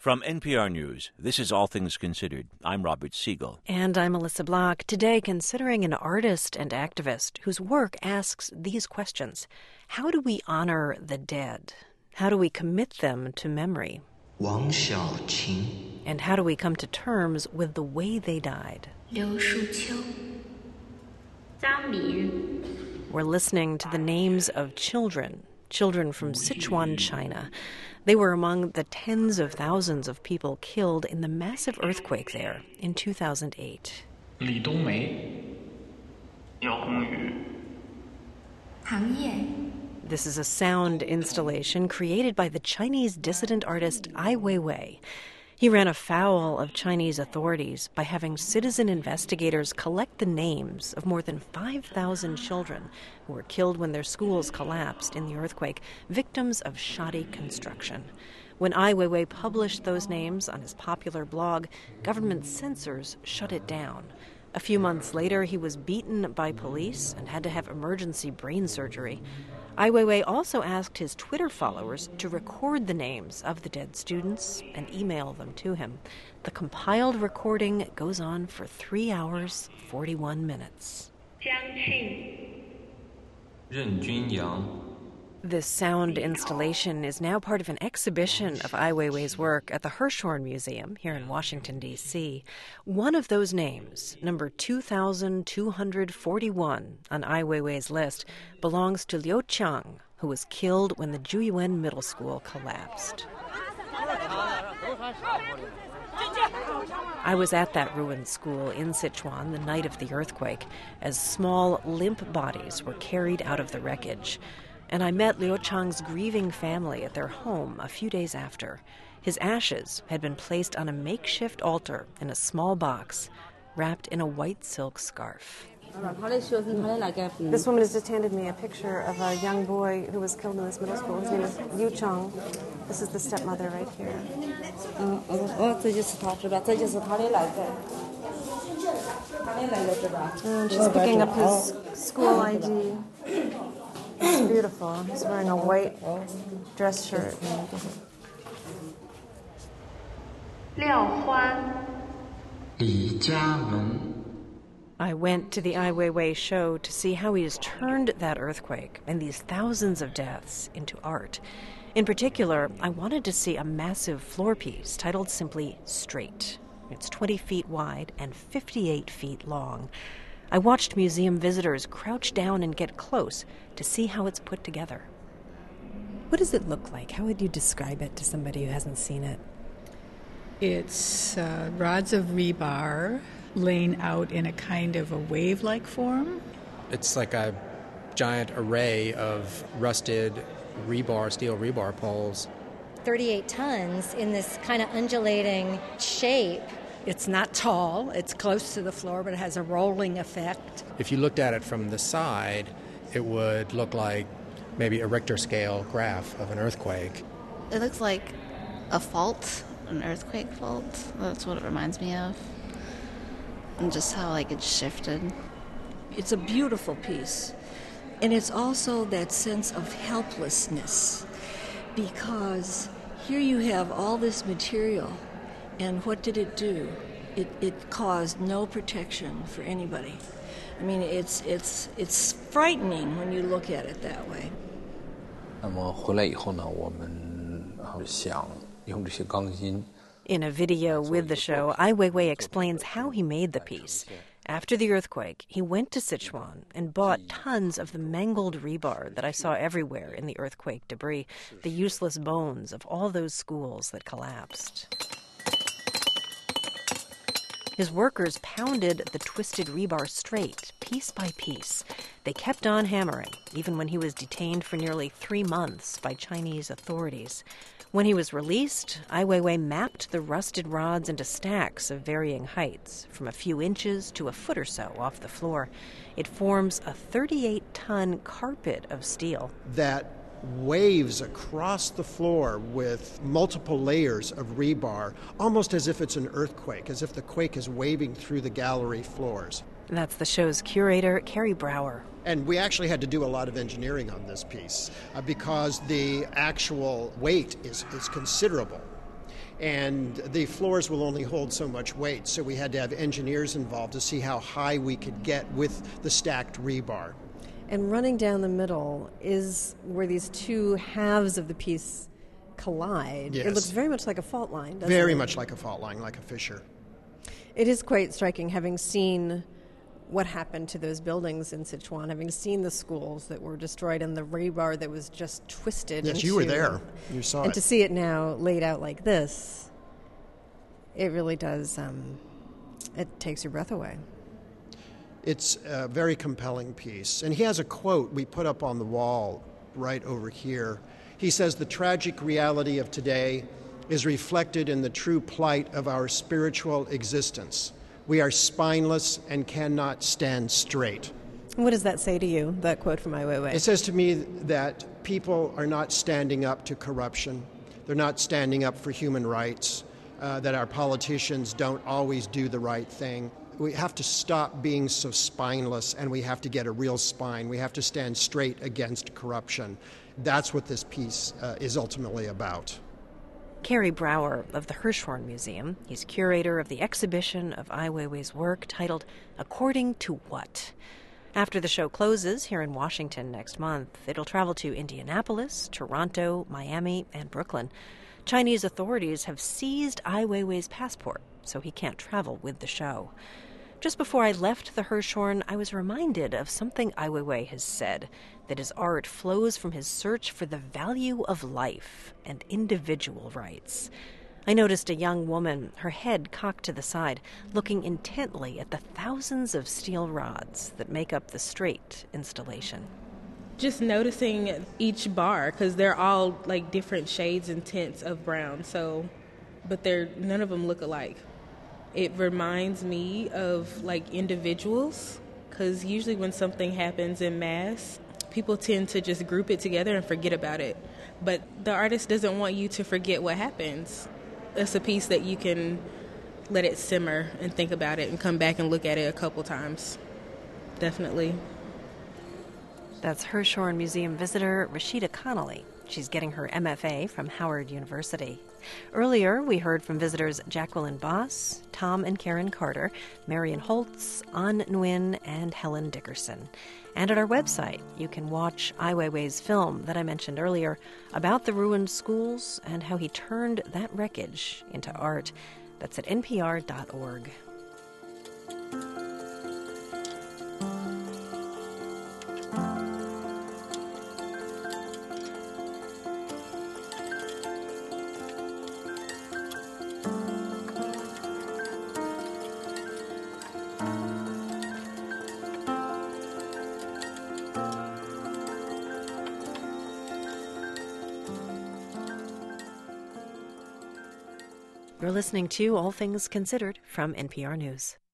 From NPR News, this is All Things Considered. I'm Robert Siegel. And I'm Melissa Block. Today, considering an artist and activist whose work asks these questions. How do we honor the dead? How do we commit them to memory? Wang Xiaoqing. And how do we come to terms with the way they died? Liu Shuqiu. Zhang Min. We're listening to the names of children from Sichuan, China. They were among the tens of thousands of people killed in the massive earthquake there in 2008. Li Dongmei, Yao Hongyu. Han Ye. This is a sound installation created by the Chinese dissident artist Ai Weiwei. He ran afoul of Chinese authorities by having citizen investigators collect the names of more than 5,000 children who were killed when their schools collapsed in the earthquake, victims of shoddy construction. When Ai Weiwei published those names on his popular blog, government censors shut it down. A few months later, he was beaten by police and had to have emergency brain surgery. Ai Weiwei also asked his Twitter followers to record the names of the dead students and email them to him. The compiled recording goes on for 3 hours, 41 minutes. Jiang Qing. Ren Junyang. This sound installation is now part of an exhibition of Ai Weiwei's work at the Hirshhorn Museum here in Washington, D.C. One of those names, number 2241 on Ai Weiwei's list, belongs to Liu Qiang, who was killed when the Zhuyuan Middle School collapsed. I was at that ruined school in Sichuan the night of the earthquake as small, limp bodies were carried out of the wreckage. And I met Liu Qiang's grieving family at their home a few days after. His ashes had been placed on a makeshift altar in a small box, wrapped in a white silk scarf. This woman has just handed me a picture of a young boy who was killed in this middle school. His name is Liu Qiang. This is the stepmother right here. She's picking up his school ID. It's beautiful. He's wearing a white dress shirt. Liao Huan. Li Jialong. I went to the Ai Weiwei show to see how he has turned that earthquake and these thousands of deaths into art. In particular, I wanted to see a massive floor piece titled simply Straight. It's 20 feet wide and 58 feet long. I watched museum visitors crouch down and get close to see how it's put together. What does it look like? How would you describe it to somebody who hasn't seen it? It's rods of rebar laying out in a kind of a wave-like form. It's like a giant array of rusted rebar, steel rebar poles. 38 tons in this kind of undulating shape. It's not tall, it's close to the floor, but it has a rolling effect. If you looked at it from the side, it would look like maybe a Richter scale graph of an earthquake. It looks like a fault, an earthquake fault. That's what it reminds me of. And just how it shifted. It's a beautiful piece. And it's also that sense of helplessness, because here you have all this material. And what did it do? It caused no protection for anybody. I mean, it's frightening when you look at it that way. 那么回来以后呢，我们想用这些钢筋。 In a video with the show, Ai Weiwei explains how he made the piece. After the earthquake, he went to Sichuan and bought tons of the mangled rebar that I saw everywhere in the earthquake debris, the useless bones of all those schools that collapsed. His workers pounded the twisted rebar straight, piece by piece. They kept on hammering, even when he was detained for nearly 3 months by Chinese authorities. When he was released, Ai Weiwei mapped the rusted rods into stacks of varying heights, from a few inches to a foot or so off the floor. It forms a 38-ton carpet of steel. That waves across the floor with multiple layers of rebar, almost as if it's an earthquake, as if the quake is waving through the gallery floors. That's the show's curator, Carrie Brower. And we actually had to do a lot of engineering on this piece because the actual weight is considerable. And the floors will only hold so much weight, so we had to have engineers involved to see how high we could get with the stacked rebar. And running down the middle is where these two halves of the piece collide. Yes. It looks very much like a fault line, doesn't it? Very much like a fault line, like a fissure. It is quite striking, having seen what happened to those buildings in Sichuan, having seen the schools that were destroyed and the rebar that was just twisted. Yes, you were there. You saw it. And to see it now laid out like this, it really does, it takes your breath away. It's a very compelling piece. And he has a quote we put up on the wall right over here. He says, "The tragic reality of today is reflected in the true plight of our spiritual existence. We are spineless and cannot stand straight." What does that say to you, that quote from Ai Weiwei? It says to me that people are not standing up to corruption. They're not standing up for human rights, that our politicians don't always do the right thing. We have to stop being so spineless, and we have to get a real spine. We have to stand straight against corruption. That's what this piece is ultimately about. Kerry Brower of the Hirshhorn Museum. He's curator of the exhibition of Ai Weiwei's work titled According to What? After the show closes here in Washington next month, it'll travel to Indianapolis, Toronto, Miami, and Brooklyn. Chinese authorities have seized Ai Weiwei's passport, so he can't travel with the show. Just before I left the Hirshhorn, I was reminded of something Ai Weiwei has said, that his art flows from his search for the value of life and individual rights. I noticed a young woman, her head cocked to the side, looking intently at the thousands of steel rods that make up the Strait installation. Just noticing each bar, because they're all like different shades and tints of brown, but none of them look alike. It reminds me of like individuals, because usually when something happens in mass, people tend to just group it together and forget about it. But the artist doesn't want you to forget what happens. It's a piece that you can let it simmer and think about it and come back and look at it a couple times. Definitely. That's Hirshhorn Museum visitor Rashida Connolly. She's getting her MFA from Howard University. Earlier, we heard from visitors Jacqueline Boss, Tom and Karen Carter, Marion Holtz, An Nguyen, and Helen Dickerson. And at our website, you can watch Ai Weiwei's film that I mentioned earlier about the ruined schools and how he turned that wreckage into art. That's at npr.org. You're listening to All Things Considered from NPR News.